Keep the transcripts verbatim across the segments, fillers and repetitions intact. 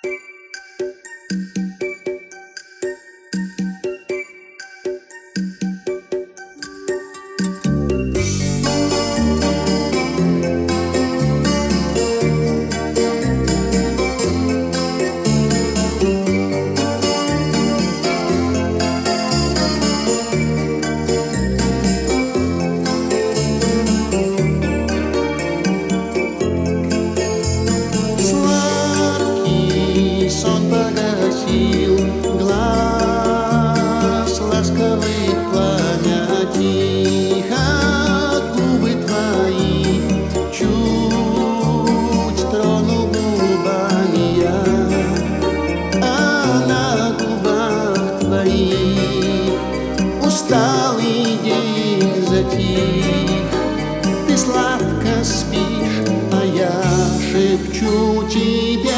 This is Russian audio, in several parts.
Сон погасил глаз ласковых пламя тихо, губы твои чуть трону губами я, а на губах твоих усталый день затих. Ты сладко спишь, а я шепчу тебе: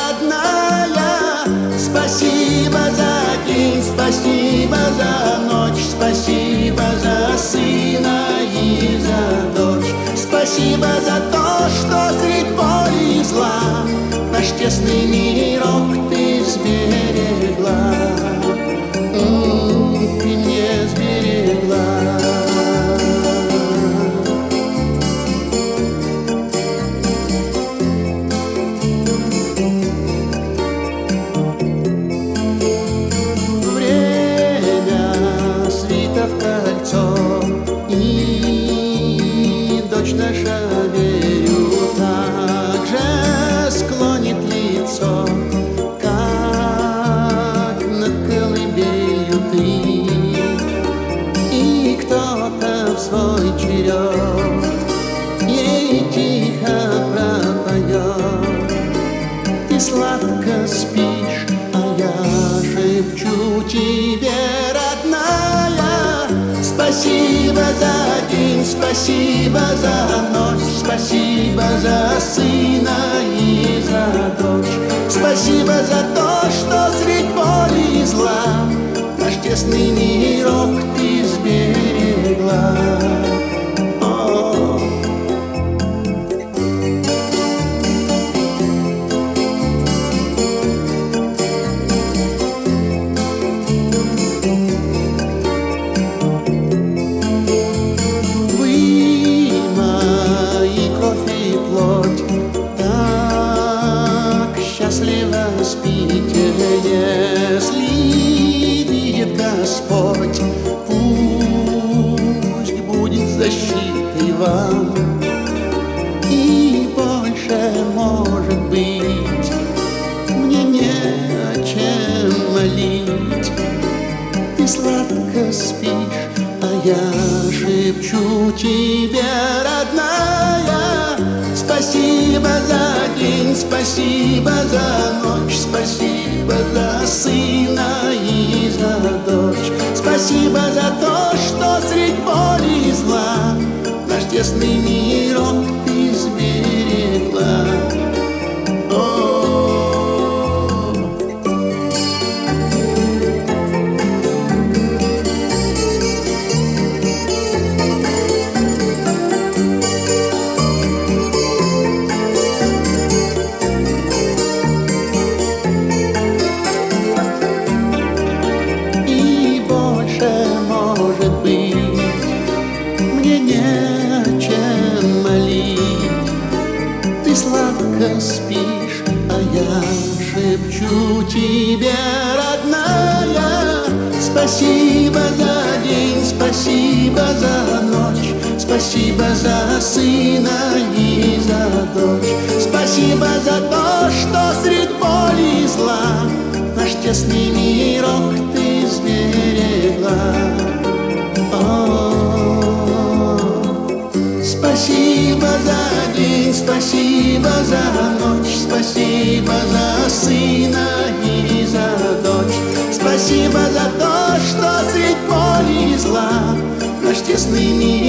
спасибо за день, спасибо за ночь, спасибо за сына и за дочь. Спасибо за то, что средь боли и зла наш тесный мирок ты сберегла. М-м, ты мне сберегла. И дочь наша, верю, также склонит лицо, как над колыбелью ты. И кто-то в свой черед ей тихо пропоет: ты сладко спишь, а я шепчу тебе, родная: спасибо за день, спасибо за ночь, спасибо за сына и за дочь. Спасибо за то, что средь боли и зла наш тесный мирок ты сберегла. Счастливо спите, если видит Господь, пусть будет защитой вам. И больше, может быть, мне не о чем молить. Ты сладко спишь, а я шепчу тебе, родная: спасибо за день, спасибо за ночь, спасибо за сына и за дочь. Спасибо за то, что средь боли и зла наш тесный мирок ты сберегла. Может быть, мне не о чем молить. Ты сладко спишь, а я шепчу тебе, родная: спасибо за день, спасибо за ночь, спасибо за сына и за дочь. Спасибо за то, что средь боли и зла наш тесный мирок ты сберегла. Спасибо за день, спасибо за ночь, спасибо за сына и за дочь. Спасибо за то, что средь боли и зла наш тесный мир